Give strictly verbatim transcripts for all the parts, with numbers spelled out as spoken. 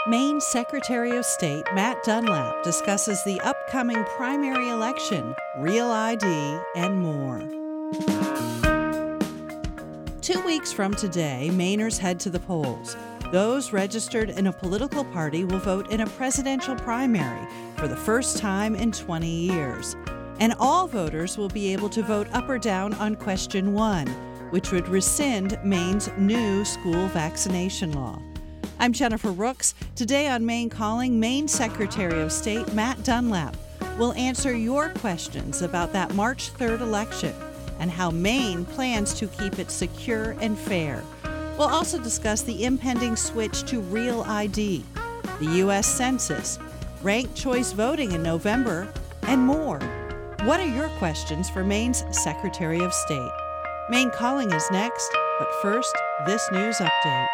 Maine Secretary of State Matt Dunlap discusses the upcoming primary election, Real I D, and more. Two weeks from today, Mainers head to the polls. Those registered in a political party will vote in a presidential primary for the first time in twenty years. And all voters will be able to vote up or down on question one, which would rescind Maine's new school vaccination law. I'm Jennifer Rooks. Today on Maine Calling, Maine Secretary of State Matt Dunlap will answer your questions about that March third election and how Maine plans to keep it secure and fair. We'll also discuss the impending switch to Real I D, the U S Census, ranked choice voting in November, and more. What are your questions for Maine's Secretary of State? Maine Calling is next, but first, this news update.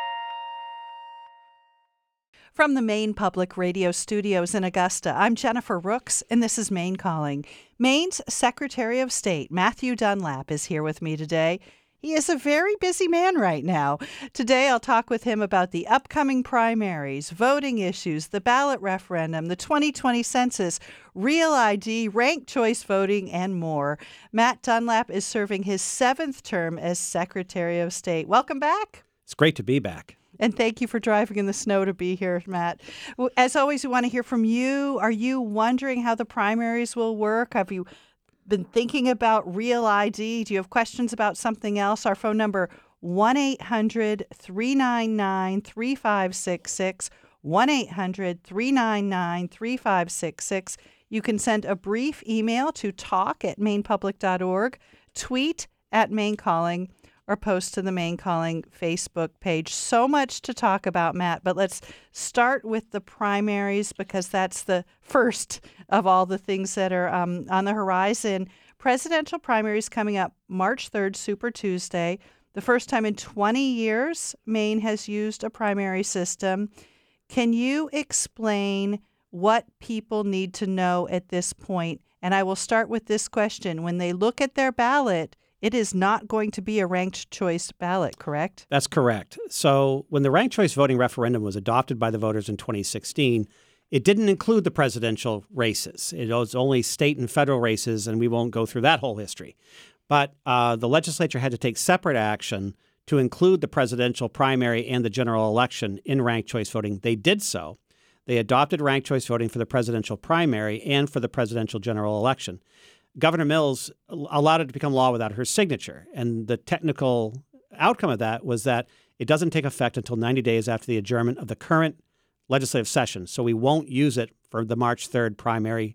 From the Maine Public Radio Studios in Augusta, I'm Jennifer Rooks, and this is Maine Calling. Maine's Secretary of State, Matthew Dunlap, is here with me today. He is a very busy man right now. Today, I'll talk with him about the upcoming primaries, voting issues, the ballot referendum, the twenty twenty census, Real I D, ranked choice voting, and more. Matt Dunlap is serving his seventh term as Secretary of State. Welcome back. It's great to be back. And thank you for driving in the snow to be here, Matt. As always, we want to hear from you. Are you wondering how the primaries will work? Have you been thinking about Real I D? Do you have questions about something else? Our phone number, one eight hundred three nine nine three five six six, one eight hundred three nine nine three five six six. You can send a brief email to talk at maine public dot org, tweet at Maine Calling, or post to the Maine Calling Facebook page. So much to talk about, Matt, but let's start with the primaries because that's the first of all the things that are um, on the horizon. Presidential primaries coming up March third, Super Tuesday. The first time in twenty years Maine has used a primary system. Can you explain what people need to know at this point? And I will start with this question. When they look at their ballot, it is not going to be a ranked choice ballot, correct? That's correct. So when the ranked choice voting referendum was adopted by the voters in twenty sixteen, it didn't include the presidential races. It was only state and federal races, and we won't go through that whole history. But uh, the legislature had to take separate action to include the presidential primary and the general election in ranked choice voting. They did so. They adopted ranked choice voting for the presidential primary and for the presidential general election. Governor Mills allowed it to become law without her signature. And the technical outcome of that was that it doesn't take effect until ninety days after the adjournment of the current legislative session. So we won't use it for the March third primary,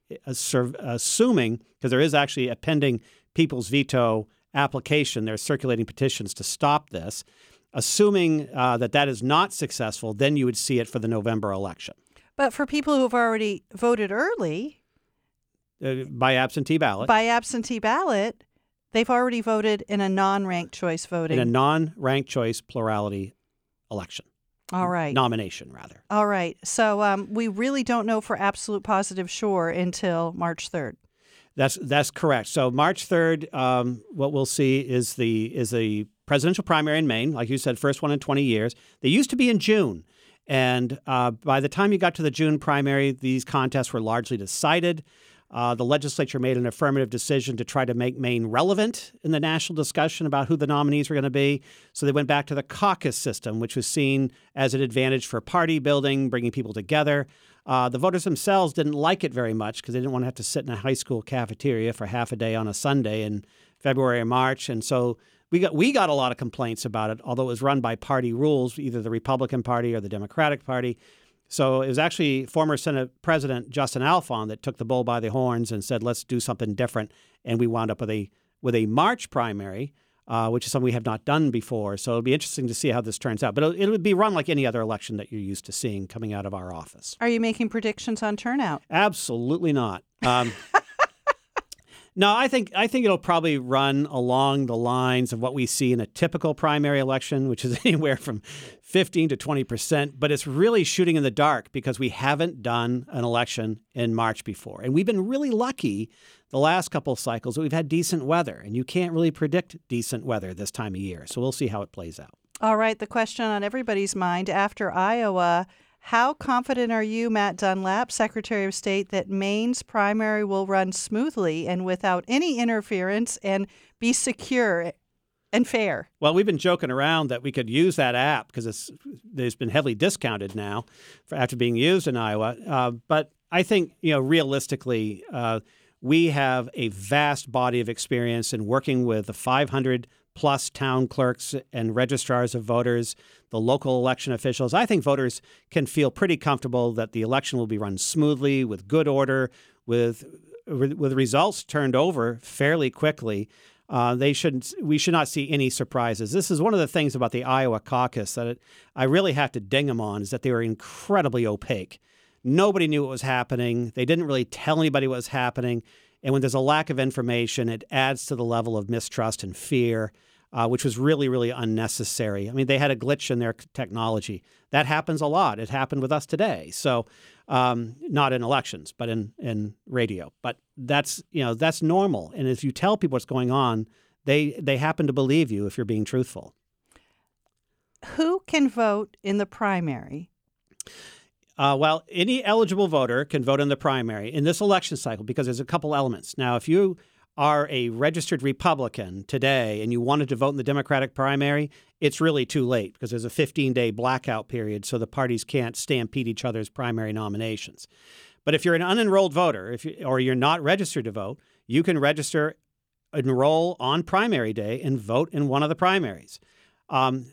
assuming, because there is actually a pending people's veto application. There's circulating petitions to stop this. Assuming uh, that that is not successful, then you would see it for the November election. But for people who have already voted early, Uh, by absentee ballot. By absentee ballot, they've already voted in a non-ranked choice voting. In a non-ranked choice plurality election. All right. Nomination, rather. All right. So um, we really don't know for absolute positive sure until March third. That's that's correct. So March third, um, what we'll see is the is the presidential primary in Maine, like you said, first one in twenty years. They used to be in June. And uh, by the time you got to the June primary, these contests were largely decided. Uh, the legislature made an affirmative decision to try to make Maine relevant in the national discussion about who the nominees were going to be. So they went back to the caucus system, which was seen as an advantage for party building, bringing people together. Uh, the voters themselves didn't like it very much because they didn't want to have to sit in a high school cafeteria for half a day on a Sunday in February or March. And so we got we got a lot of complaints about it, although it was run by party rules, either the Republican Party or the Democratic Party. So it was actually former Senate President Justin Alfond that took the bull by the horns and said, let's do something different. And we wound up with a with a March primary, uh, which is something we have not done before. So it'll be interesting to see how this turns out. But it'll, it'll be run like any other election that you're used to seeing coming out of our office. Are you making predictions on turnout? Absolutely not. Um, no, I think I think it'll probably run along the lines of what we see in a typical primary election, which is anywhere from fifteen to twenty percent. But it's really shooting in the dark because we haven't done an election in March before. And we've been really lucky the last couple of cycles that we've had decent weather. And you can't really predict decent weather this time of year. So we'll see how it plays out. All right, the question on everybody's mind after Iowa, how confident are you, Matt Dunlap, Secretary of State, that Maine's primary will run smoothly and without any interference and be secure and fair? Well, we've been joking around that we could use that app because it's it's been heavily discounted now for after being used in Iowa. Uh, but I think, you know, realistically, uh, we have a vast body of experience in working with the five hundred plus town clerks and registrars of voters, the local election officials. I think voters can feel pretty comfortable that the election will be run smoothly, with good order, with with results turned over fairly quickly. Uh, they should. We should not see any surprises. This is one of the things about the Iowa caucus that it, I really have to ding them on, is that they were incredibly opaque. Nobody knew what was happening. They didn't really tell anybody what was happening. And when there's a lack of information, it adds to the level of mistrust and fear, uh, which was really, really unnecessary. I mean, they had a glitch in their technology. That happens a lot. It happened with us today. So um, not in elections, but in, in radio. But that's, you know, that's normal. And if you tell people what's going on, they, they happen to believe you if you're being truthful. Who can vote in the primary? Uh, well, any eligible voter can vote in the primary in this election cycle because there's a couple elements. Now, if you are a registered Republican today and you wanted to vote in the Democratic primary, it's really too late because there's a fifteen-day blackout period, so the parties can't stampede each other's primary nominations. But if you're an unenrolled voter, if you, or you're not registered to vote, you can register, enroll on primary day, and vote in one of the primaries. Um,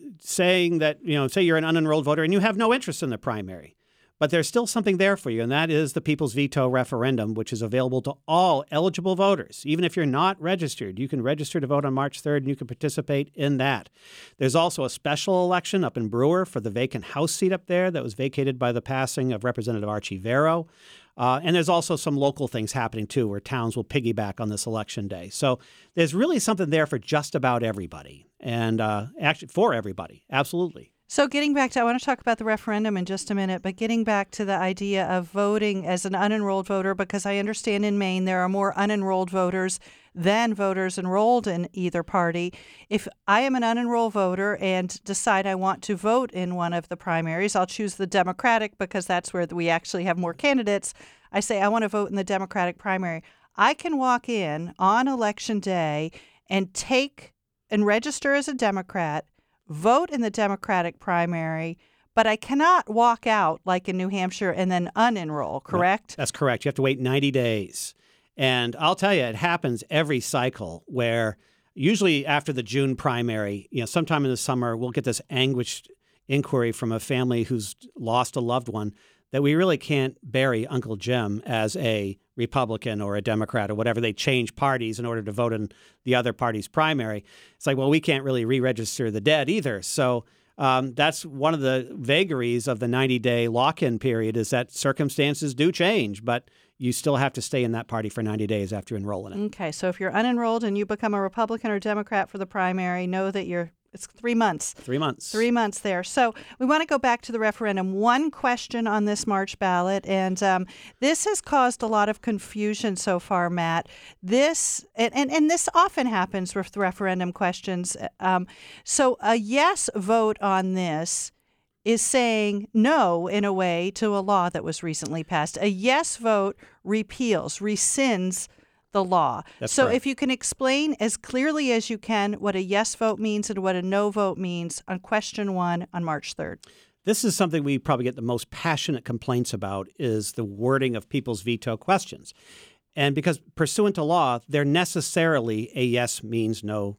saying that, you know, say you're an unenrolled voter and you have no interest in the primary, but there's still something there for you, and that is the People's Veto referendum, which is available to all eligible voters. Even if you're not registered, you can register to vote on March third, and you can participate in that. There's also a special election up in Brewer for the vacant House seat up there that was vacated by the passing of Representative Archie Vero. Uh, and there's also some local things happening, too, where towns will piggyback on this election day. So there's really something there for just about everybody, and uh, actually for everybody. Absolutely. So getting back to, I want to talk about the referendum in just a minute, but getting back to the idea of voting as an unenrolled voter, because I understand in Maine there are more unenrolled voters than voters enrolled in either party. If I am an unenrolled voter and decide I want to vote in one of the primaries, I'll choose the Democratic because that's where we actually have more candidates. I say I want to vote in the Democratic primary. I can walk in on election day and take and register as a Democrat, vote in the Democratic primary, but I cannot walk out like in New Hampshire and then unenroll, correct? No, that's correct. You have to wait ninety days. And I'll tell you, it happens every cycle where usually after the June primary, you know, sometime in the summer, we'll get this anguished inquiry from a family who's lost a loved one that we really can't bury Uncle Jim as a Republican or a Democrat or whatever. They change parties in order to vote in the other party's primary. It's like, well, we can't really re-register the dead either. So um, that's one of the vagaries of the ninety-day lock-in period, is that circumstances do change, but you still have to stay in that party for ninety days after you enroll in it. Okay, so if you're unenrolled and you become a Republican or Democrat for the primary, know that you're It's three months. Three months. Three months there. So we want to go back to the referendum. One question on this March ballot, and um, this has caused a lot of confusion so far, Matt. This, and, and, and this often happens with referendum questions. Um, so a yes vote on this is saying no, in a way, to a law that was recently passed. A yes vote repeals, rescinds the law. That's so correct. If you can explain as clearly as you can what a yes vote means and what a no vote means on question one on March third. This is something we probably get the most passionate complaints about, is the wording of People's Veto questions. And because pursuant to law, they're necessarily a yes means no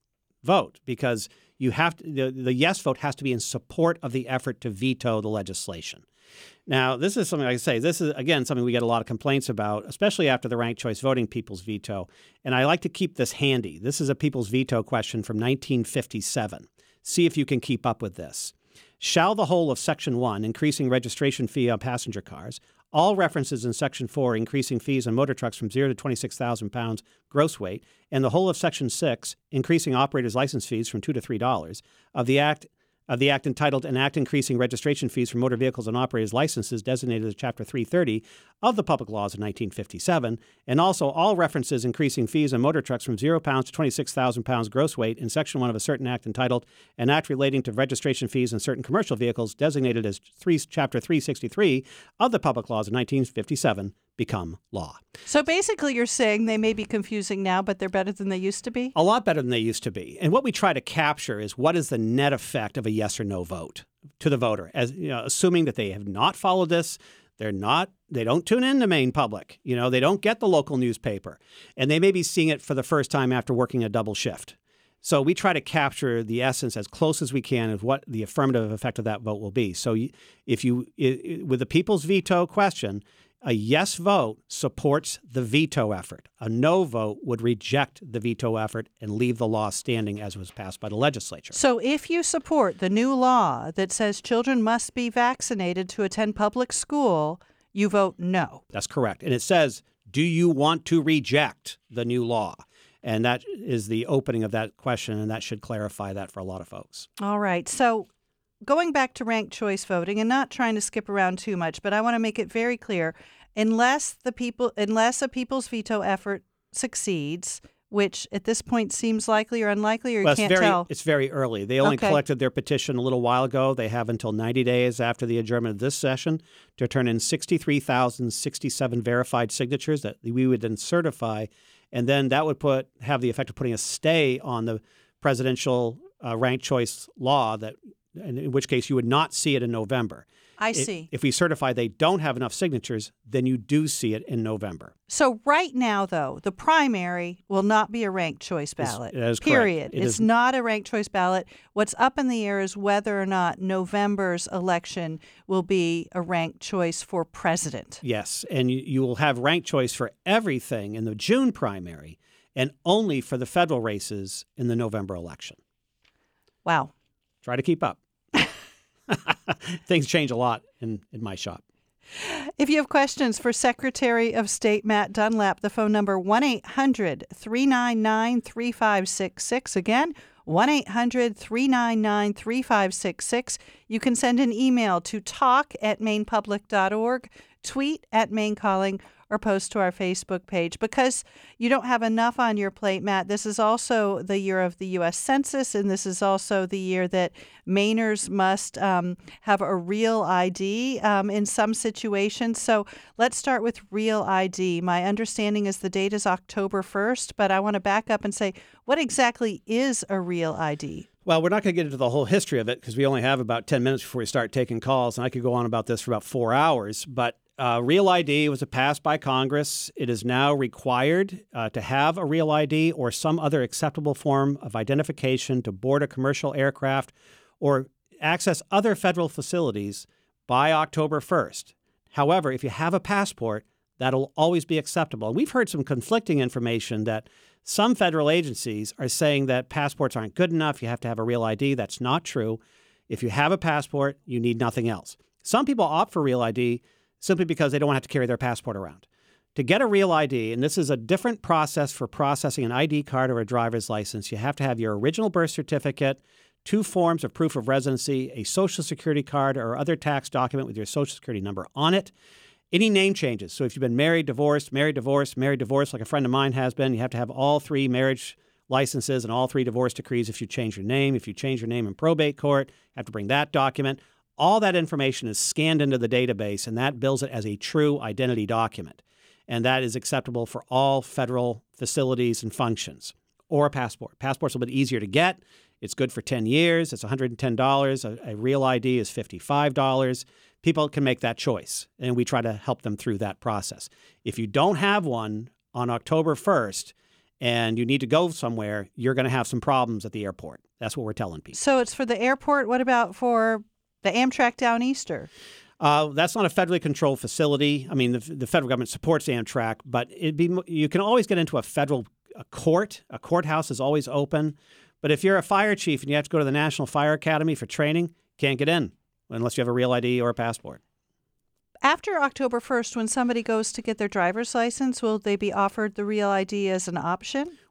vote, because you have to, the, the yes vote has to be in support of the effort to veto the legislation. Now, this is something, like I say, this is, again, something we get a lot of complaints about, especially after the ranked choice voting People's Veto. And I like to keep this handy. This is a People's Veto question from nineteen fifty-seven. See if you can keep up with this. Shall the whole of Section one, increasing registration fee on passenger cars, all references in Section four, increasing fees on motor trucks from zero to twenty-six thousand pounds gross weight, and the whole of Section six, increasing operators' license fees from two to three dollars, of the Act of the act entitled An Act Increasing Registration Fees for Motor Vehicles and Operators Licenses, designated as Chapter three thirty of the Public Laws of nineteen fifty-seven, and also all references increasing fees on motor trucks from zero pounds to twenty-six thousand pounds gross weight in Section one of a certain act entitled An Act Relating to Registration Fees on Certain Commercial Vehicles, designated as three, Chapter three sixty-three of the Public Laws of nineteen fifty-seven, become law. So basically you're saying they may be confusing now, but they're better than they used to be? A lot better than they used to be. And what we try to capture is what is the net effect of a yes or no vote to the voter, as you know, assuming that they have not followed this. They're not, they don't tune in to Maine Public. You know, they don't get the local newspaper, and they may be seeing it for the first time after working a double shift. So we try to capture the essence as close as we can of what the affirmative effect of that vote will be. So if you, with the people's veto question, a yes vote supports the veto effort. A no vote would reject the veto effort and leave the law standing as was passed by the legislature. So if you support the new law that says children must be vaccinated to attend public school, you vote no. That's correct. And it says, do you want to reject the new law? And that is the opening of that question, and that should clarify that for a lot of folks. All right. So going back to ranked choice voting, and not trying to skip around too much, but I want to make it very clear, unless the people, unless a people's veto effort succeeds, which at this point seems likely or unlikely, or you well, can't it's very, tell. It's very early. They only Okay. collected their petition a little while ago. They have until ninety days after the adjournment of this session to turn in sixty-three thousand sixty-seven verified signatures that we would then certify, and then that would put have the effect of putting a stay on the presidential uh, ranked choice law, that, in which case you would not see it in November. I It- see. If we certify they don't have enough signatures, then you do see it in November. So right now, though, the primary will not be a ranked choice ballot. that is correct. Period. It It's is- not a ranked choice ballot. What's up in the air is whether or not November's election will be a ranked choice for president. Yes, and you, you will have ranked choice for everything in the June primary and only for the federal races in the November election. Wow. Try to keep up. Things change a lot in, in my shop. If you have questions for Secretary of State Matt Dunlap, the phone number one eight hundred three nine nine three five six six. Again, one eight hundred three nine nine three five six six. You can send an email to talk at maine public dot org, tweet at Maine Calling, or post to our Facebook page. Because you don't have enough on your plate, Matt, this is also the year of the U S Census, and this is also the year that Mainers must um, have a real I D um, in some situations. So let's start with real I D. My understanding is the date is October first, but I want to back up and say, what exactly is a real I D? Well, we're not going to get into the whole history of it because we only have about ten minutes before we start taking calls, and I could go on about this for about four hours. But uh, Real I D was passed by Congress. It is now required uh, to have a Real I D or some other acceptable form of identification to board a commercial aircraft or access other federal facilities by October first. However, if you have a passport, that'll always be acceptable. And we've heard some conflicting information that some federal agencies are saying that passports aren't good enough. You have to have a Real I D. That's not true. If you have a passport, you need nothing else. Some people opt for Real I D simply because they don't want to have to carry their passport around. To get a Real I D, and this is a different process for processing an I D card or a driver's license, you have to have your original birth certificate, two forms of proof of residency, a Social Security card or other tax document with your Social Security number on it. Any name changes. So if you've been married, divorced, married, divorced, married, divorced, like a friend of mine has been, you have to have all three marriage licenses and all three divorce decrees if you change your name. If you change your name in probate court, you have to bring that document. All that information is scanned into the database, and that bills it as a true identity document. And that is acceptable for all federal facilities and functions, or a passport. Passport's a little bit easier to get. It's good for ten years. It's one hundred ten dollars. A, a Real I D is fifty-five dollars. People can make that choice, and we try to help them through that process. If you don't have one on October first and you need to go somewhere, you're going to have some problems at the airport. That's what we're telling people. So it's for the airport. What about for the Amtrak Down Easter? Uh, that's not a federally controlled facility. I mean, the, the federal government supports Amtrak, but it'd be you can always get into a federal a court. A courthouse is always open. But if you're a fire chief and you have to go to the National Fire Academy for training, can't get in unless you have a Real I D or a passport. After October first, when somebody goes to get their driver's license, will they be offered the Real I D as an option?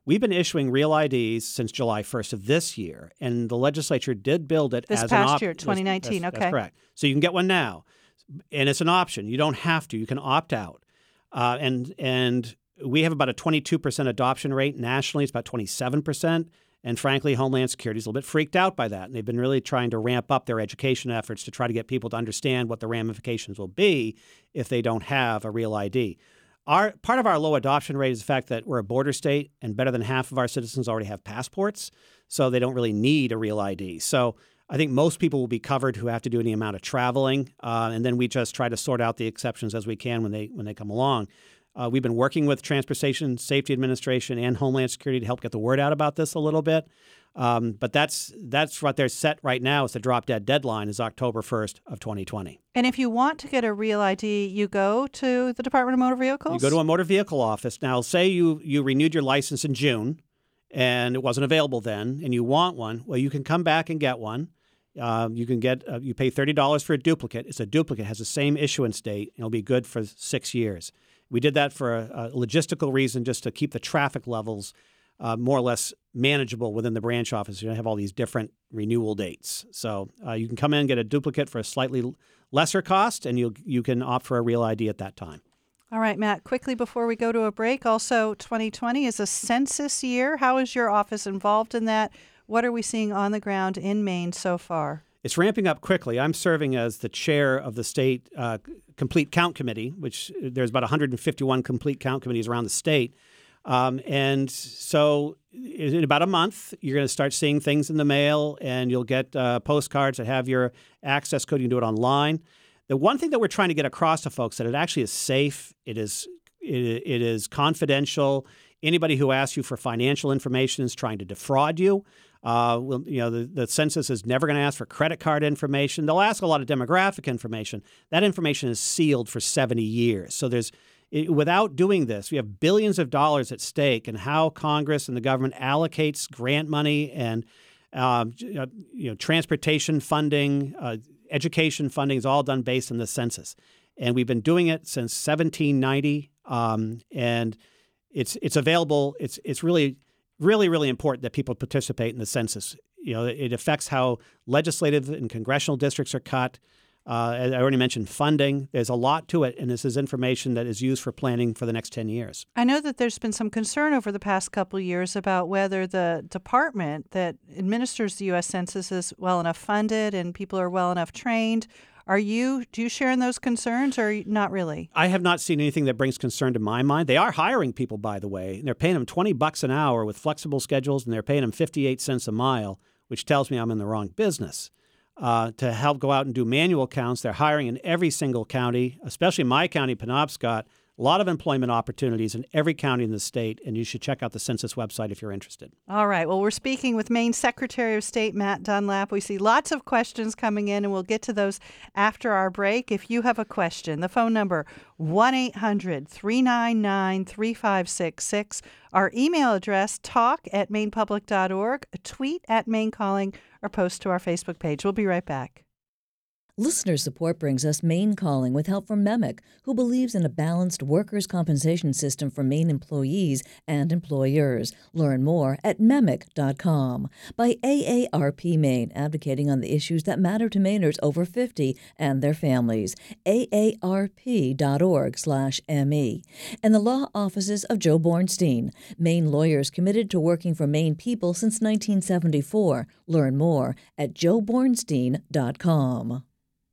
We've been issuing real I Ds since July first of this year, and the legislature did build it this as past an option. year, twenty nineteen. That's, okay. That's correct. So you can get one now, and it's an option. You don't have to. You can opt out. Uh, and and we have about a twenty-two percent adoption rate nationally. It's about twenty-seven percent. And frankly, Homeland Security is a little bit freaked out by that. And they've been really trying to ramp up their education efforts to try to get people to understand what the ramifications will be if they don't have a real I D. Our part of our low adoption rate is the fact that we're a border state and better than half of our citizens already have passports, so they don't really need a real I D. So I think most people will be covered who have to do any amount of traveling, uh, and then we just try to sort out the exceptions as we can when they when they come along. Uh, we've been working with Transportation Safety Administration and Homeland Security to help get the word out about this a little bit. Um, but that's that's what they're set right now. Is the drop dead deadline is October first of twenty twenty. And if you want to get a real I D, you go to the Department of Motor Vehicles? You go to a motor vehicle office. Now, say you, you renewed your license in June and it wasn't available then and you want one, well, you can come back and get one. Um, you can get uh, you pay thirty dollars for a duplicate. It's a duplicate, has the same issuance date, and it'll be good for six years. We did that for a, a logistical reason, just to keep the traffic levels uh, more or less manageable within the branch office. You don't have all these different renewal dates. So uh, you can come in and get a duplicate for a slightly lesser cost, and you you can opt for a real I D at that time. All right, Matt, quickly before we go to a break, also twenty twenty is a census year. How is your office involved in that? What are we seeing on the ground in Maine so far? It's ramping up quickly. I'm serving as the chair of the state uh, Complete Count Committee, which there's about one hundred fifty-one Complete Count Committees around the state. Um, and so in about a month, you're going to start seeing things in the mail, and you'll get uh, postcards that have your access code. You can do it online. The one thing that we're trying to get across to folks that it actually is safe, it is it, it is confidential. Anybody who asks you for financial information is trying to defraud you. Uh, well, you know, the, the census is never going to ask for credit card information. They'll ask a lot of demographic information. That information is sealed for seventy years. So there's, it, without doing this, we have billions of dollars at stake in how Congress and the government allocates grant money and um, you know, transportation funding, uh, education funding is all done based on the census. And we've been doing it since seventeen ninety, um, and it's it's available. It's it's really really really important that people participate in the census. You know, it affects how legislative and congressional districts are cut. Uh, I already mentioned funding. There's a lot to it, and this is information that is used for planning for the next ten years. I know that there's been some concern over the past couple of years about whether the department that administers the U S Census is well enough funded and people are well enough trained. Are you, do you share in those concerns or not really? I have not seen anything that brings concern to my mind. They are hiring people, by the way, and they're paying them twenty bucks an hour with flexible schedules, and they're paying them fifty-eight cents a mile, which tells me I'm in the wrong business. Uh, to help go out and do manual counts, they're hiring in every single county, especially my county, Penobscot. A lot of employment opportunities in every county in the state, and you should check out the census website if you're interested. All right. Well, we're speaking with Maine Secretary of State Matt Dunlap. We see lots of questions coming in, and we'll get to those after our break. If you have a question, the phone number, one eight hundred three nine nine three five six six. Our email address, talk at maine public dot org, a tweet at Maine Calling, or post to our Facebook page. We'll be right back. Listener support brings us Maine Calling with help from MEMIC, who believes in a balanced workers' compensation system for Maine employees and employers. Learn more at memic dot com. By A A R P Maine, advocating on the issues that matter to Mainers over fifty and their families. A A R P dot org slash M E. And the law offices of Joe Bornstein, Maine lawyers committed to working for Maine people since nineteen seventy-four. Learn more at joe bornstein dot com.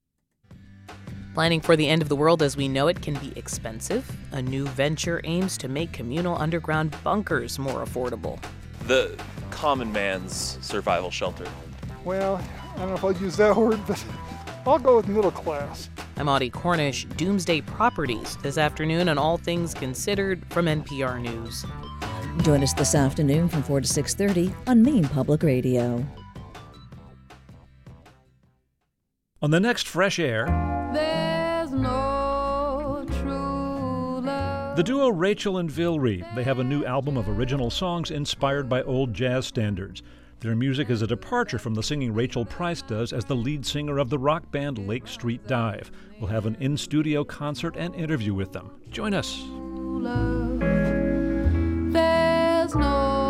Planning for the end of the world as we know it can be expensive. A new venture aims to make communal underground bunkers more affordable. The common man's survival shelter. Well, I don't know if I'll use that word, but I'll go with middle class. I'm Audie Cornish, Doomsday Properties, this afternoon on All Things Considered from N P R News. Join us this afternoon from four to six thirty on Maine Public Radio. On the next Fresh Air, there's no true love. The duo Rachel and Vilry. They have a new album of original songs inspired by old jazz standards. Their music is a departure from the singing Rachel Price does as the lead singer of the rock band Lake Street Dive. We'll have an in-studio concert and interview with them. Join us. Love, there's no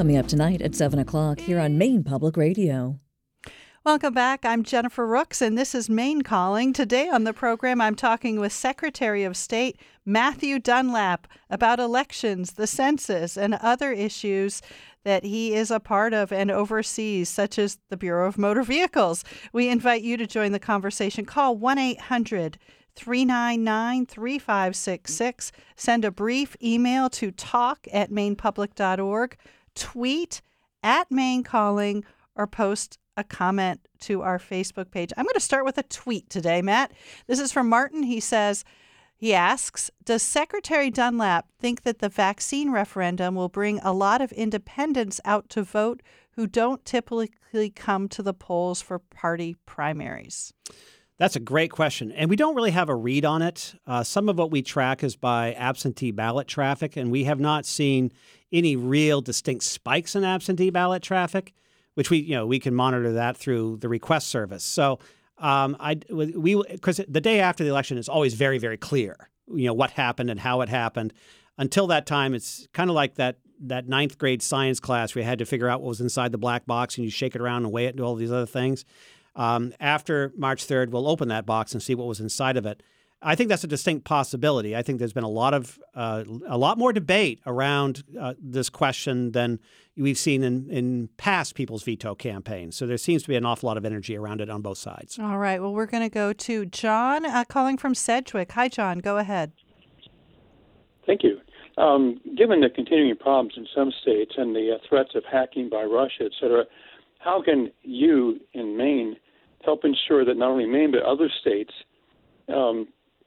Coming up tonight at seven o'clock here on Maine Public Radio. Welcome back. I'm Jennifer Rooks, and this is Maine Calling. Today on the program, I'm talking with Secretary of State Matthew Dunlap about elections, the census, and other issues that he is a part of and oversees, such as the Bureau of Motor Vehicles. We invite you to join the conversation. Call one eight hundred three nine nine three five six six. Send a brief email to talk at maine public dot org. Tweet at Maine Calling, or post a comment to our Facebook page. I'm going to start with a tweet today, Matt. This is from Martin. He says, he asks, does Secretary Dunlap think that the vaccine referendum will bring a lot of independents out to vote who don't typically come to the polls for party primaries? That's a great question. And we don't really have a read on it. Uh, some of what we track is by absentee ballot traffic, and we have not seen any real distinct spikes in absentee ballot traffic, which we, you know, we can monitor that through the request service. So um, I, we, because the day after the election is always very, very clear, you know, what happened and how it happened. Until that time, it's kind of like that that ninth grade science class where you had to figure out what was inside the black box and you shake it around and weigh it and do all these other things. Um, after March third, we'll open that box and see what was inside of it. I think that's a distinct possibility. I think there's been a lot of uh, a lot more debate around uh, this question than we've seen in, in past people's veto campaigns. So there seems to be an awful lot of energy around it on both sides. All right. Well, we're going to go to John uh, calling from Sedgwick. Hi, John. Go ahead. Thank you. Um, given the continuing problems in some states and the uh, threats of hacking by Russia, et cetera, how can you in Maine help ensure that not only Maine but other states um,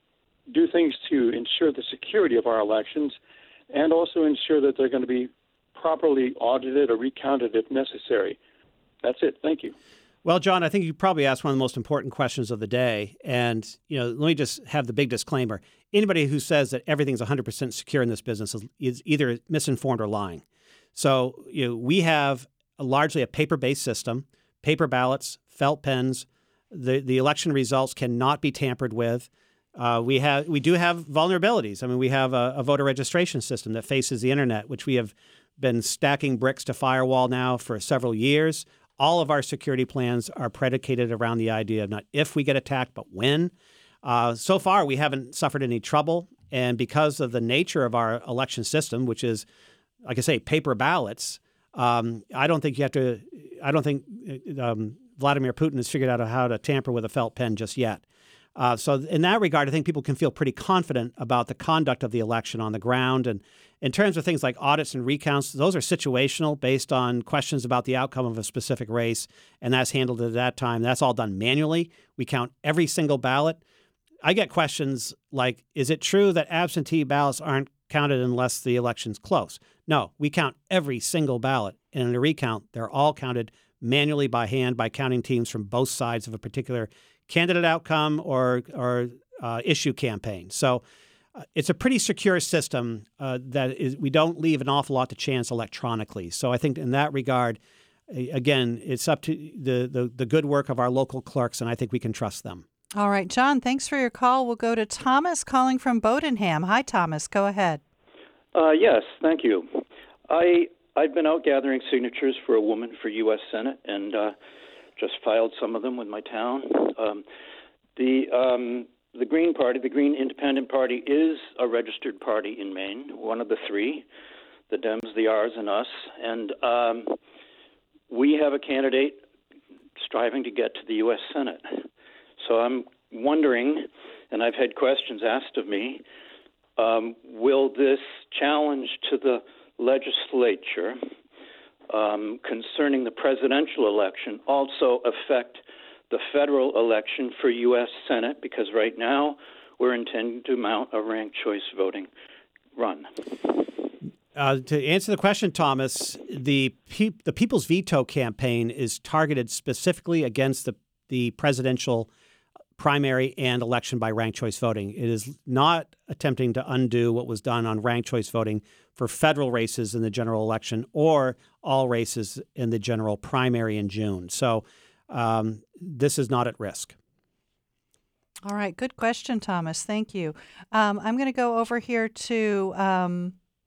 do things to ensure the security of our elections and also ensure that they're going to be properly audited or recounted if necessary? That's it. Thank you. Well, John, I think you probably asked one of the most important questions of the day. And, you know, let me just have the big disclaimer. Anybody who says that everything's one hundred percent secure in this business is, is either misinformed or lying. So, you know, we have a, largely a paper-based system, paper ballots, felt pens. The, the election results cannot be tampered with. Uh, we have we do have vulnerabilities. I mean, we have a, a voter registration system that faces the internet, which we have been stacking bricks to firewall now for several years. All of our security plans are predicated around the idea of not if we get attacked, but when. Uh, so far, we haven't suffered any trouble. And because of the nature of our election system, which is, like I say, paper ballots, um, I don't think you have to, I don't think um, Vladimir Putin has figured out how to tamper with a felt pen just yet. Uh, so in that regard, I think people can feel pretty confident about the conduct of the election on the ground. And in terms of things like audits and recounts, those are situational based on questions about the outcome of a specific race, and that's handled at that time. That's all done manually. We count every single ballot. I get questions like, is it true that absentee ballots aren't counted unless the election's close? No, we count every single ballot. And in a recount, they're all counted manually by hand by counting teams from both sides of a particular candidate outcome or or uh, issue campaign. So uh, it's a pretty secure system uh, that is, we don't leave an awful lot to chance electronically. So I think in that regard, again, it's up to the, the, the good work of our local clerks, and I think we can trust them. All right, John, thanks for your call. We'll go to Thomas calling from Bodenham. Hi, Thomas. Go ahead. Uh, yes, thank you. I, I've been out gathering signatures for a woman for U S Senate, and uh, just filed some of them with my town. Um, the um, the Green Party, the Green Independent Party, is a registered party in Maine, one of the three, the Dems, the R's, and us. And um, we have a candidate striving to get to the U S Senate. So I'm wondering, and I've had questions asked of me, um, will this challenge to the legislature Um, concerning the presidential election also affect the federal election for U S Senate? Because right now we're intending to mount a ranked choice voting run. Uh, to answer the question, Thomas, the pe- the People's Veto campaign is targeted specifically against the, the presidential primary and election by ranked choice voting. It is not attempting to undo what was done on ranked choice voting for federal races in the general election or all races in the general primary in June. So um, this is not at risk. All right. Good question, Thomas. Thank you. Um, I'm going to go over here to um,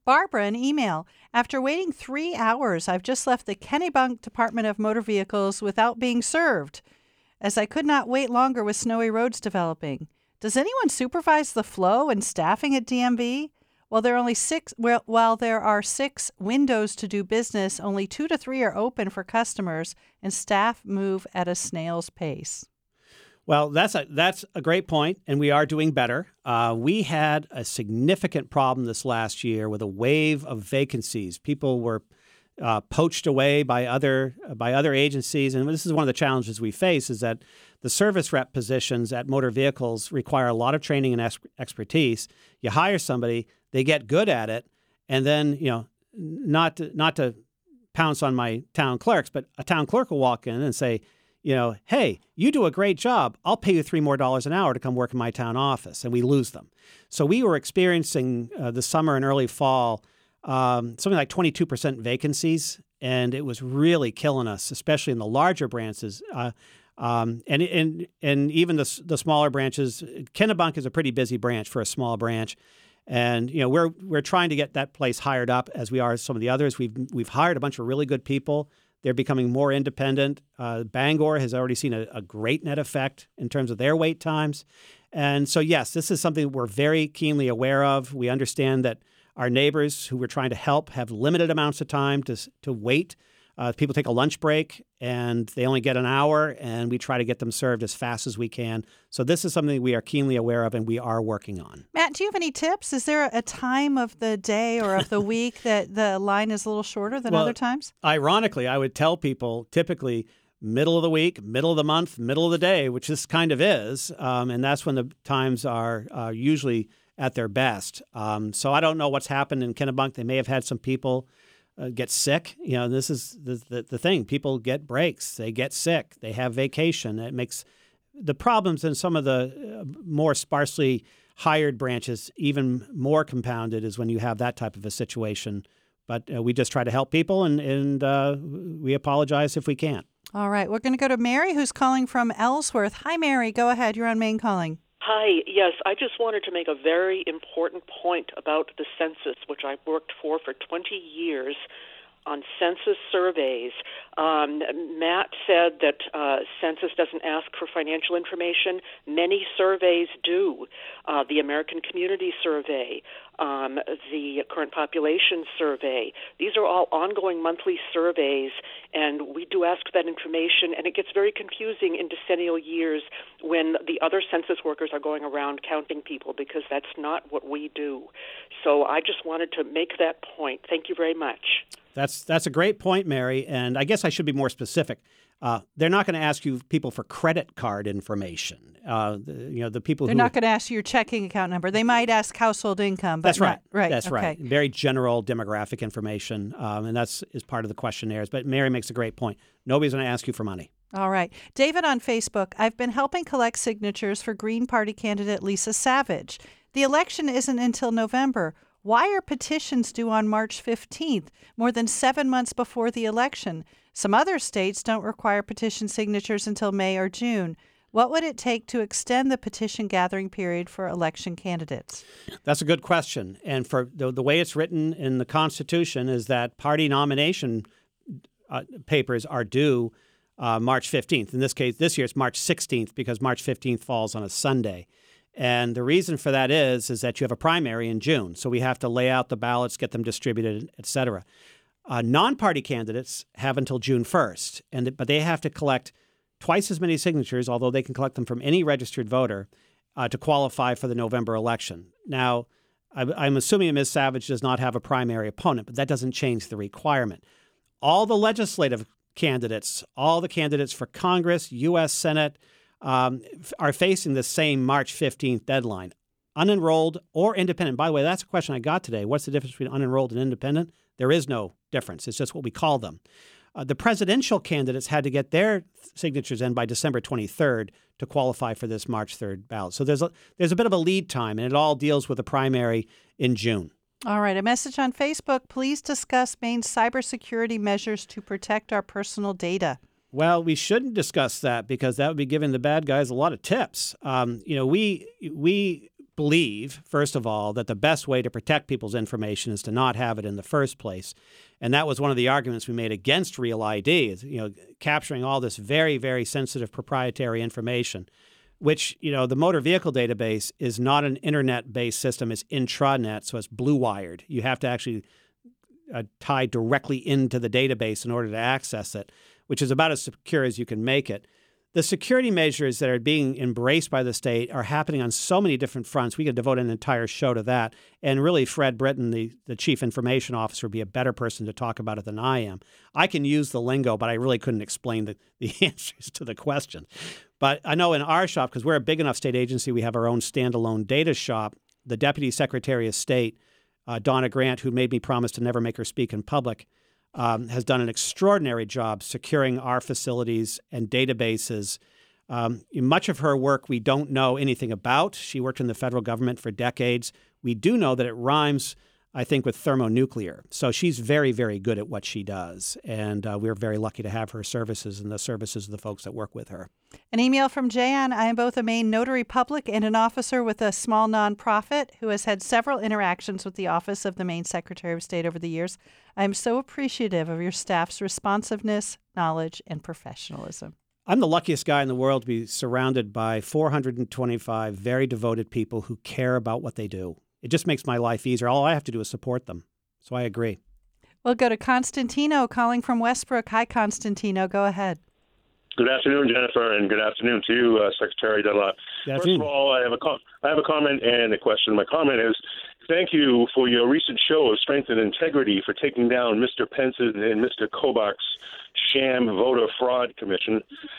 Barbara, an email. After waiting three hours, I've just left the Kennebunk Department of Motor Vehicles without being served, as I could not wait longer with snowy roads developing. Does anyone supervise the flow and staffing at D M V? While there are only six, well, while there are six windows to do business, only two to three are open for customers, and staff move at a snail's pace. Well, that's a that's a great point, and we are doing better. Uh, we had a significant problem this last year with a wave of vacancies. People were uh, poached away by other by other agencies, and this is one of the challenges we face: is that the service rep positions at motor vehicles require a lot of training and ex- expertise. You hire somebody, they get good at it, and then you know, not to, not to pounce on my town clerks, but a town clerk will walk in and say, you know, hey, you do a great job. I'll pay you three more dollars an hour to come work in my town office, and we lose them. So we were experiencing uh, the summer and early fall um, something like twenty-two percent vacancies, and it was really killing us, especially in the larger branches. Uh, um, and and and even the the smaller branches. Kennebunk is a pretty busy branch for a small branch, and you know we're we're trying to get that place hired up as we are some of the others. We've we've hired a bunch of really good people. They're becoming more independent. Uh, Bangor has already seen a, a great net effect in terms of their wait times. And so, yes, this is something we're very keenly aware of. We understand that our neighbors who we're trying to help have limited amounts of time to to wait. Uh, people take a lunch break, and they only get an hour, and we try to get them served as fast as we can. So this is something we are keenly aware of, and we are working on. Matt, do you have any tips? Is there a time of the day or of the week that the line is a little shorter than well, other times? Ironically, I would tell people typically middle of the week, middle of the month, middle of the day, which this kind of is, um, and that's when the times are uh, usually at their best. Um, so I don't know what's happened in Kennebunk. They may have had some people Uh, get sick. You know, this is the, the the thing. People get breaks. They get sick. They have vacation. It makes the problems in some of the uh, more sparsely hired branches even more compounded is when you have that type of a situation. But uh, we just try to help people, and, and uh, we apologize if we can't. All right. We're going to go to Mary, who's calling from Ellsworth. Hi, Mary. Go ahead. You're on Main Calling. Hi, yes, I just wanted to make a very important point about the census, which I've worked for for twenty years on census surveys. Um, Matt said that uh, census doesn't ask for financial information. Many surveys do. Uh, the American Community Survey, um, the Current Population Survey. These are all ongoing monthly surveys, and we do ask for that information, and it gets very confusing in decennial years when the other census workers are going around counting people, because that's not what we do. So I just wanted to make that point. Thank you very much. That's that's a great point, Mary, and I guess I should be more specific. Uh, they're not going to ask you people for credit card information. Uh, the, you know, the people they're who not going to ask you your checking account number. They might ask household income. But that's right. Not, right. That's okay. right. Very general demographic information, um, and that's is part of the questionnaires. But Mary makes a great point. Nobody's going to ask you for money. All right. David on Facebook. I've been helping collect signatures for Green Party candidate Lisa Savage. The election isn't until November. Why are petitions due on March fifteenth, more than seven months before the election? Some other states don't require petition signatures until May or June. What would it take to extend the petition gathering period for election candidates? That's a good question. And for the, the way it's written in the Constitution is that party nomination uh, papers are due uh, March fifteenth. In this case, this year it's March sixteenth because March fifteenth falls on a Sunday. And the reason for that is, is that you have a primary in June. So we have to lay out the ballots, get them distributed, et cetera. Uh, non-party candidates have until June first, and but they have to collect twice as many signatures, although they can collect them from any registered voter, uh, to qualify for the November election. Now, I, I'm assuming that Miz Savage does not have a primary opponent, but that doesn't change the requirement. All the legislative candidates, all the candidates for Congress, U S Senate, Um, are facing the same March fifteenth deadline, unenrolled or independent. By the way, that's a question I got today. What's the difference between unenrolled and independent? There is no difference. It's just what we call them. Uh, the presidential candidates had to get their signatures in by December twenty-third to qualify for this March third ballot. So there's a, there's a bit of a lead time, and it all deals with the primary in June. All right. A message on Facebook. Please discuss Maine's cybersecurity measures to protect our personal data. Well, we shouldn't discuss that because that would be giving the bad guys a lot of tips. Um, you know, we we believe, first of all, that the best way to protect people's information is to not have it in the first place. And that was one of the arguments we made against Real I D, is, you know, capturing all this very, very sensitive proprietary information, which, you know, the motor vehicle database is not an internet-based system. It's intranet, so it's blue-wired. You have to actually uh, tie directly into the database in order to access it, which is about as secure as you can make it. The security measures that are being embraced by the state are happening on so many different fronts. We could devote an entire show to that. And really, Fred Britton, the, the chief information officer, would be a better person to talk about it than I am. I can use the lingo, but I really couldn't explain the, the answers to the question. But I know in our shop, because we're a big enough state agency, we have our own standalone data shop. The Deputy Secretary of State, uh, Donna Grant, who made me promise to never make her speak in public, Um, has done an extraordinary job securing our facilities and databases. Um, much of her work we don't know anything about. She worked in the federal government for decades. We do know that it rhymes, I think, with thermonuclear. So she's very, very good at what she does. And uh, we're very lucky to have her services and the services of the folks that work with her. An email from Jan. I am both a Maine notary public and an officer with a small nonprofit who has had several interactions with the Office of the Maine Secretary of State over the years. I am so appreciative of your staff's responsiveness, knowledge, and professionalism. I'm the luckiest guy in the world to be surrounded by four hundred twenty-five very devoted people who care about what they do. It just makes my life easier. All I have to do is support them. So I agree. We'll go to Constantino calling from Westbrook. Hi, Constantino. Go ahead. Good afternoon, Jennifer, and good afternoon to you, uh, Secretary Dunlap. First of all, I have a com- I have a comment and a question. My comment is, thank you for your recent show of strength and integrity for taking down Mister Pence's and Mister Kobach's sham voter fraud commission.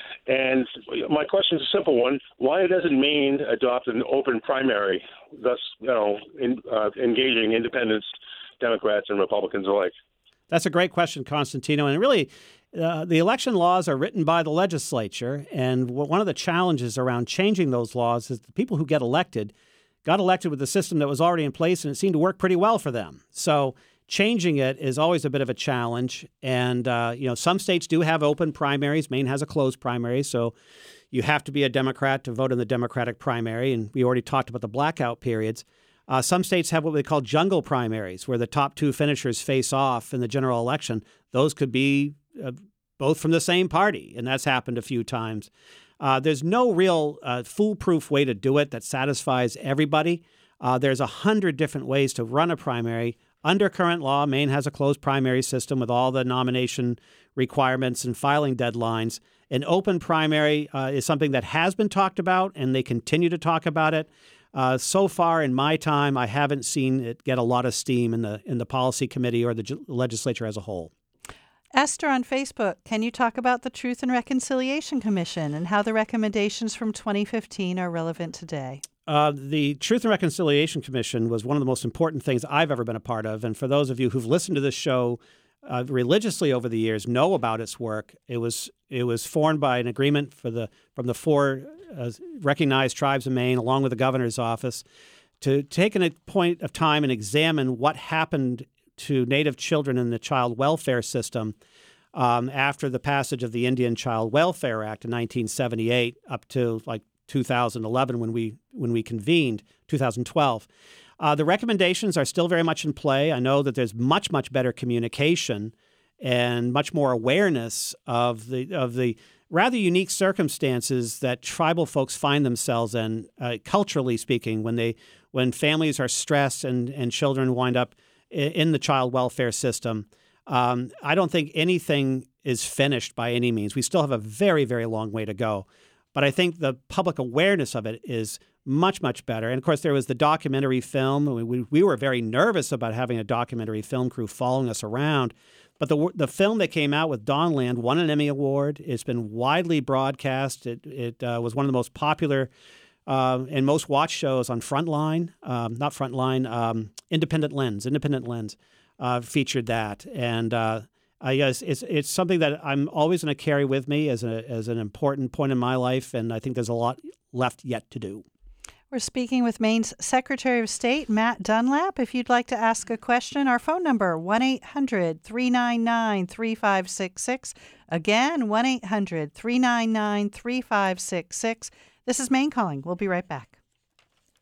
And my question is a simple one: why doesn't Maine adopt an open primary, thus, you know, in, uh, engaging independents, Democrats, and Republicans alike? That's a great question, Constantino, and really. Uh, the election laws are written by the legislature, and one of the challenges around changing those laws is the people who get elected got elected with a system that was already in place, and it seemed to work pretty well for them. So changing it is always a bit of a challenge, and uh, you know, some states do have open primaries. Maine has a closed primary, so you have to be a Democrat to vote in the Democratic primary, and we already talked about the blackout periods. Uh, some states have what they call jungle primaries, where the top two finishers face off in the general election. Those could be Uh, both from the same party, and that's happened a few times. Uh, there's no real uh, foolproof way to do it that satisfies everybody. Uh, there's a hundred different ways to run a primary. Under current law, Maine has a closed primary system with all the nomination requirements and filing deadlines. An open primary uh, is something that has been talked about, and they continue to talk about it. Uh, so far in my time, I haven't seen it get a lot of steam in the in the policy committee or the g- legislature as a whole. Esther on Facebook, can you talk about the Truth and Reconciliation Commission and how the recommendations from twenty fifteen are relevant today? Uh, the Truth and Reconciliation Commission was one of the most important things I've ever been a part of. And for those of you who've listened to this show uh, religiously over the years, know about its work. It was it was formed by an agreement for the from the four uh, recognized tribes of Maine, along with the governor's office, to take a point of time and examine what happened to Native children in the child welfare system um, after the passage of the Indian Child Welfare Act in nineteen seventy-eight up to like two thousand eleven when we when we convened, two thousand twelve. Uh, the recommendations are still very much in play. I know that there's much, much better communication and much more awareness of the of the rather unique circumstances that tribal folks find themselves in, uh, culturally speaking, when they when families are stressed and, and children wind up in the child welfare system. Um, I don't think anything is finished by any means. We still have a very, very long way to go. But I think the public awareness of it is much, much better. And, of course, there was the documentary film. We, we, we were very nervous about having a documentary film crew following us around. But the the film that came out with Dawnland won an Emmy Award. It's been widely broadcast. It, it uh, was one of the most popular Uh, and most watched shows on Frontline, um, not Frontline, um, Independent Lens, Independent Lens uh, featured that. And uh, I guess it's it's something that I'm always going to carry with me as a as an important point in my life, and I think there's a lot left yet to do. We're speaking with Maine's Secretary of State, Matt Dunlap. If you'd like to ask a question, our phone number, one eight hundred three nine nine three five six six. Again, one eight hundred three nine nine three five six six. This is Maine Calling. We'll be right back.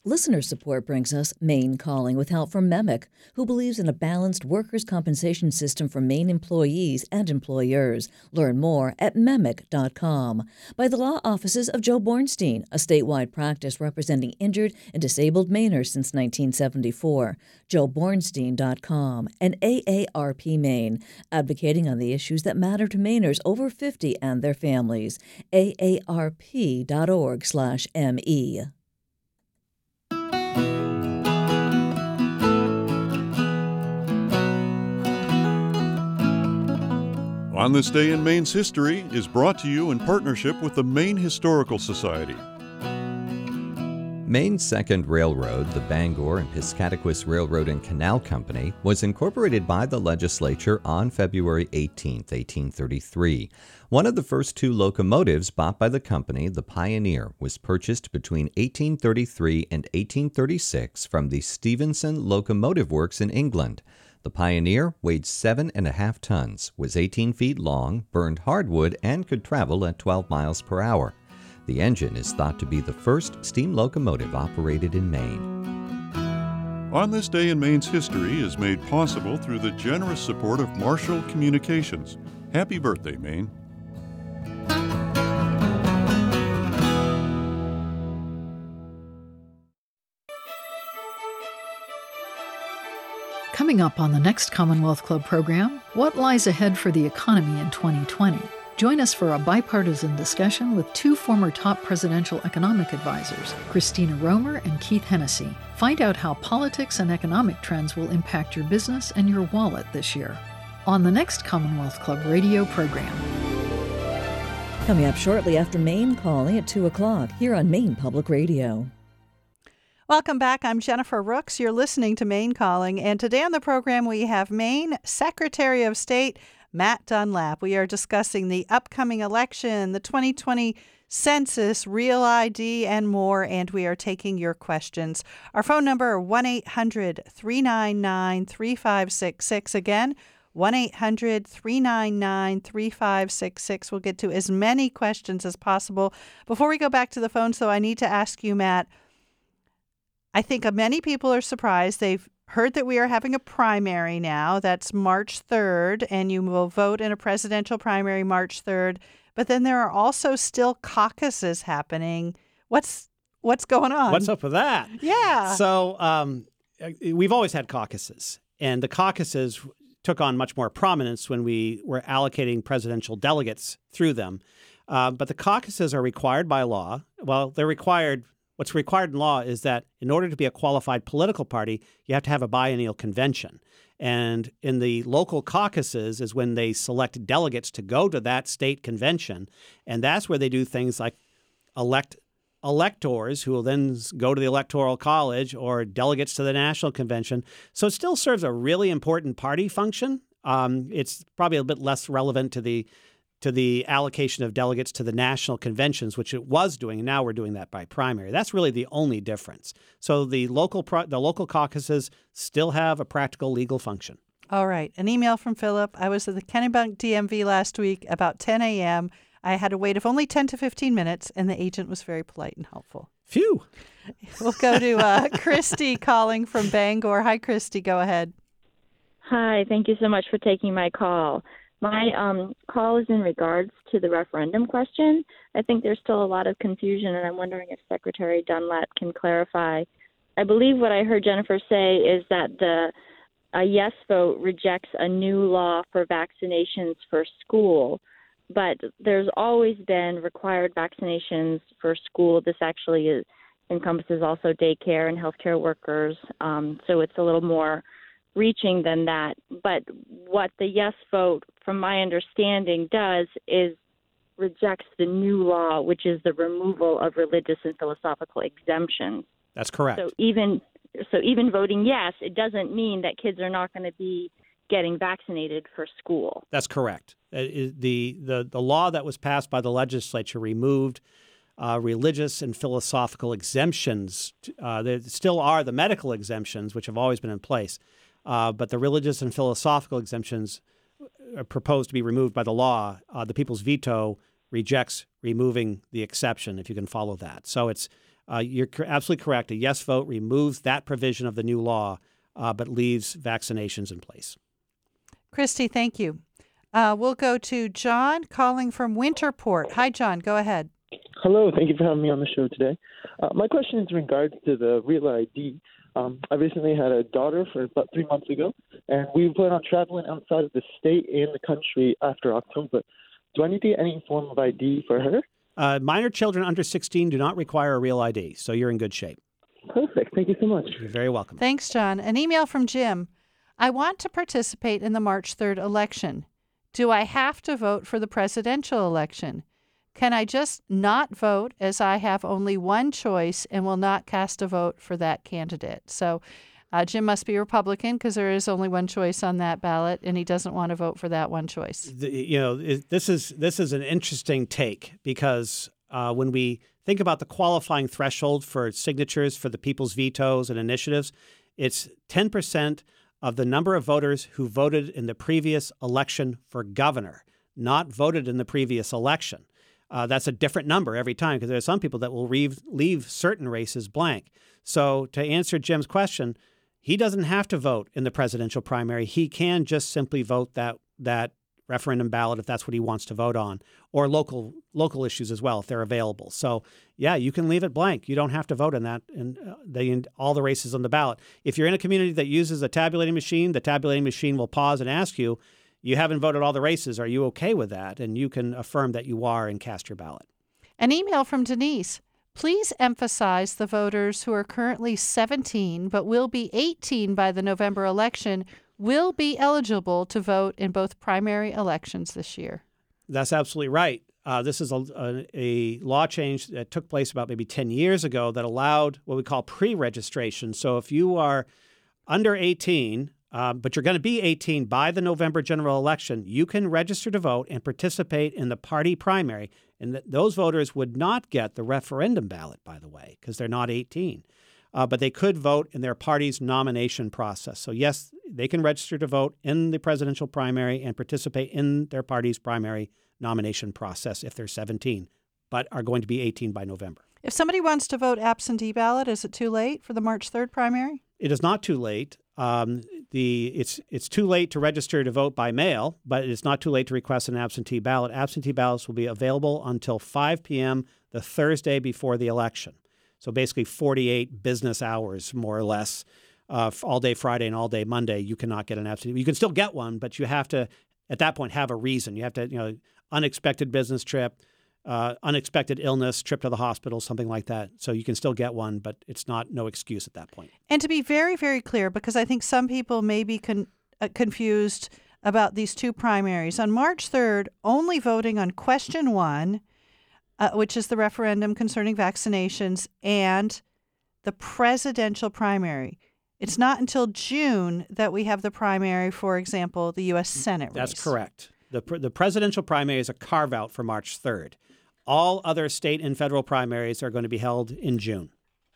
Listener support brings us Maine Calling with help from MEMIC, who believes in a balanced workers' compensation system for Maine employees and employers. Learn more at memic dot com. By the law offices of Joe Bornstein, a statewide practice representing injured and disabled Mainers since nineteen seventy-four. joe bornstein dot com. And A A R P Maine, advocating on the issues that matter to Mainers over fifty and their families. A A R P dot org slash M E. On This Day in Maine's History is brought to you in partnership with the Maine Historical Society. Maine's second railroad, the Bangor and Piscataquis Railroad and Canal Company, was incorporated by the legislature on February eighteenth, eighteen thirty-three. One of the first two locomotives bought by the company, the Pioneer, was purchased between eighteen thirty-three and eighteen thirty-six from the Stevenson Locomotive Works in England. The Pioneer weighed seven and a half tons, was eighteen feet long, burned hardwood, and could travel at twelve miles per hour. The engine is thought to be the first steam locomotive operated in Maine. On This Day in Maine's History is made possible through the generous support of Marshall Communications. Happy birthday, Maine. Coming up on the next Commonwealth Club program, what lies ahead for the economy in twenty twenty? Join us for a bipartisan discussion with two former top presidential economic advisors, Christina Romer and Keith Hennessy. Find out how politics and economic trends will impact your business and your wallet this year on the next Commonwealth Club radio program. Coming up shortly after Maine Calling at two o'clock here on Maine Public Radio. Welcome back. I'm Jennifer Rooks. You're listening to Maine Calling. And today on the program, we have Maine Secretary of State Matt Dunlap. We are discussing the upcoming election, the twenty twenty census, Real I D, and more. And we are taking your questions. Our phone number, one eight hundred three nine nine three five six six. Again, one eight hundred three nine nine three five six six. We'll get to as many questions as possible. Before we go back to the phones, though, I need to ask you, Matt, I think many people are surprised. They've heard that we are having a primary now. That's March third, and you will vote in a presidential primary March third. But then there are also still caucuses happening. What's what's going on? What's up with that? Yeah. So um, we've always had caucuses, and the caucuses took on much more prominence when we were allocating presidential delegates through them. Uh, but the caucuses are required by law. Well, they're required. What's required in law is that in order to be a qualified political party, you have to have a biennial convention. And in the local caucuses is when they select delegates to go to that state convention. And that's where they do things like elect electors who will then go to the Electoral College, or delegates to the national convention. So it still serves a really important party function. Um, it's probably a bit less relevant to the to the allocation of delegates to the national conventions, which it was doing, and now we're doing that by primary. That's really the only difference. So the local pro- the local caucuses still have a practical legal function. All right. An email from Philip. I was at the Kennebunk D M V last week about ten a.m. I had a wait of only ten to fifteen minutes, and the agent was very polite and helpful. Phew. We'll go to uh, Christy calling from Bangor. Hi, Christy. Go ahead. Hi. Thank you so much for taking my call. My um, call is in regards to the referendum question. I think there's still a lot of confusion, and I'm wondering if Secretary Dunlap can clarify. I believe what I heard Jennifer say is that the a yes vote rejects a new law for vaccinations for school, but there's always been required vaccinations for school. This actually is, encompasses also daycare and healthcare workers, um, so it's a little more reaching than that. But what the yes vote, from my understanding, does is rejects the new law, which is the removal of religious and philosophical exemptions. That's correct. So even so, even voting yes, it doesn't mean that kids are not going to be getting vaccinated for school. That's correct. The the the law that was passed by the legislature removed uh, religious and philosophical exemptions. Uh, there still are the medical exemptions, which have always been in place. Uh, but the religious and philosophical exemptions are proposed to be removed by the law. Uh, the people's veto rejects removing the exception, if you can follow that. So it's Uh, you're cor- absolutely correct. A yes vote removes that provision of the new law, uh, but leaves vaccinations in place. Christy, thank you. Uh, we'll go to John calling from Winterport. Hi, John. Go ahead. Hello. Thank you for having me on the show today. Uh, my question is in regards to the Real I D. Um, I recently had a daughter for about three months ago, and we plan on traveling outside of the state and the country after October. Do I need to get any form of I D for her? Uh, minor children under sixteen do not require a Real I D, so you're in good shape. Perfect. Thank you so much. You're very welcome. Thanks, John. An email from Jim. I want to participate in the March third election. Do I have to vote for the presidential election? Can I just not vote, as I have only one choice and will not cast a vote for that candidate? So uh, Jim must be Republican because there is only one choice on that ballot, and he doesn't want to vote for that one choice. The, you know, it, this is this is an interesting take because uh, when we think about the qualifying threshold for signatures for the people's vetoes and initiatives, it's ten percent of the number of voters who voted in the previous election for governor, not voted in the previous election. Uh, that's a different number every time because there are some people that will leave, leave certain races blank. So to answer Jim's question, he doesn't have to vote in the presidential primary. He can just simply vote that that referendum ballot if that's what he wants to vote on, or local local issues as well if they're available. So yeah, you can leave it blank. You don't have to vote in that in, uh, the, in all the races on the ballot. If you're in a community that uses a tabulating machine, the tabulating machine will pause and ask you, you haven't voted all the races. Are you okay with that? And you can affirm that you are and cast your ballot. An email from Denise. Please emphasize the voters who are currently seventeen but will be eighteen by the November election will be eligible to vote in both primary elections this year. That's absolutely right. Uh, this is a, a, a law change that took place about maybe ten years ago that allowed what we call pre-registration. So if you are under eighteen, Um, but you're going to be eighteen by the November general election, you can register to vote and participate in the party primary. And th- those voters would not get the referendum ballot, by the way, because they're not eighteen. Uh, but they could vote in their party's nomination process. So, yes, they can register to vote in the presidential primary and participate in their party's primary nomination process if they're seventeen, but are going to be eighteen by November. If somebody wants to vote absentee ballot, is it too late for the March third primary? It is not too late. Um, the it's it's too late to register to vote by mail, but it's not too late to request an absentee ballot. Absentee ballots will be available until five p.m. the Thursday before the election. So basically forty-eight business hours, more or less, uh, all day Friday and all day Monday. You cannot get an absentee. You can still get one, but you have to, at that point, have a reason. You have to, you know, unexpected business trip, uh, unexpected illness, trip to the hospital, something like that. So you can still get one, but it's not no excuse at that point. And to be very, very clear, because I think some people may be con- uh, confused about these two primaries. On March third, only voting on question one, uh, which is the referendum concerning vaccinations, and the presidential primary. It's not until June that we have the primary, for example, the U S Senate race. That's correct. The, the presidential primary is a carve-out for March third. All other state and federal primaries are going to be held in June.